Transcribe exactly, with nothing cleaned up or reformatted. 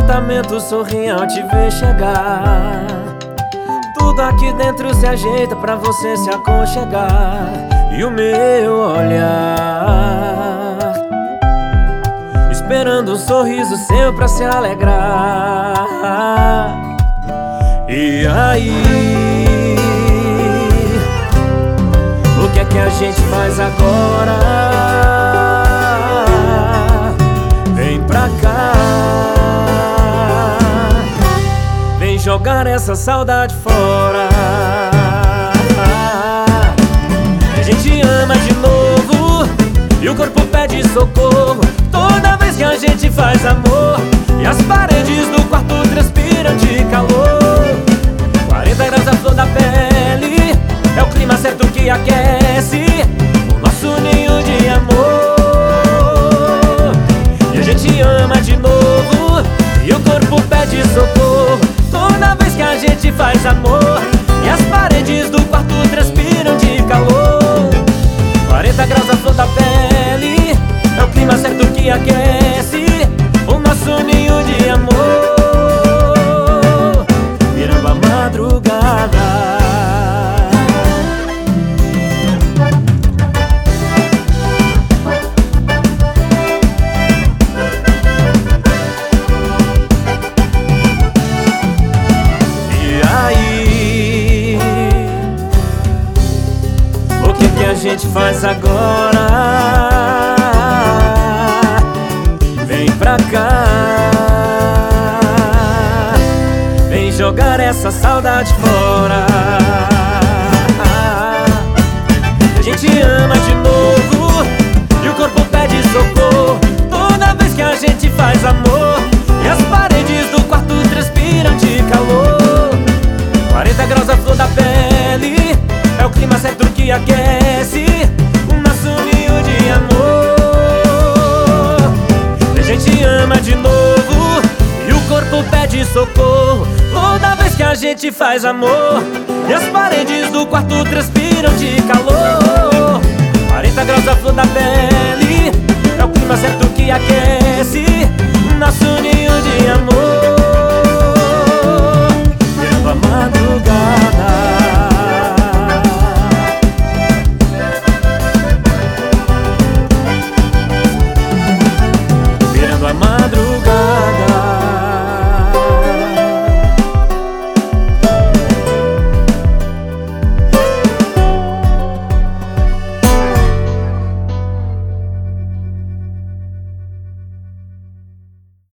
apartamento sorri ao te ver chegar. Tudo aqui dentro se ajeita pra você se aconchegar. E o meu olhar esperando um sorriso seu pra se alegrar. E aí, o que é que a gente faz agora? Vem pra cá, vem jogar essa saudade fora. A gente ama de novo e o corpo pede socorro toda vez que a gente faz amor. E as paredes do quarto transpiram de calor. Quarenta graus à flor da pele, é o clima certo que aquece o nosso ninho de amor. E a gente ama de novo e o corpo pede socorro toda vez que a gente faz amor. E as paredes do quarto transpiram de calor. Quarenta graus à flor da pele, é o clima certo que aquece o nosso ninho de amor. Virando a madrugada. E aí, o que que a gente faz agora? Vem pra cá, vem jogar essa saudade fora. A gente ama de novo e o corpo pede socorro toda vez que a gente faz amor. E as paredes do quarto transpiram de calor. Quarenta graus à flor da pele, é o clima certo que aquece o nosso ninho de amor. A gente ama de novo e o corpo pede socorro toda vez que a gente faz amor. E as paredes do quarto transpiram de calor. Quarenta graus à flor da pele, é o clima certo que aquece o nosso ninho de amor.